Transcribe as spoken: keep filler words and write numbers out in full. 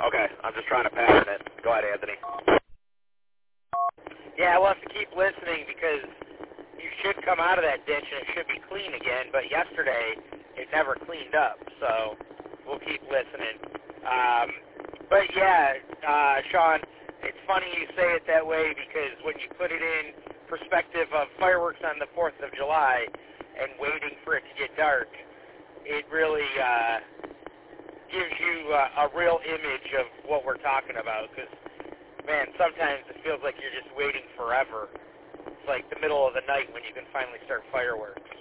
Okay, I'm just trying to pattern it. Go ahead, Anthony. Yeah, we'll have to keep listening because you should come out of that ditch and it should be clean again, but yesterday it never cleaned up, so we'll keep listening. Um, but yeah, uh, Sean, it's funny you say it that way because when you put it in perspective of fireworks on the fourth of July and waiting for it to get dark, it really uh, gives you uh, a real image of what we're talking about because, man, sometimes it feels like you're just waiting forever. It's like the middle of the night when you can finally start fireworks.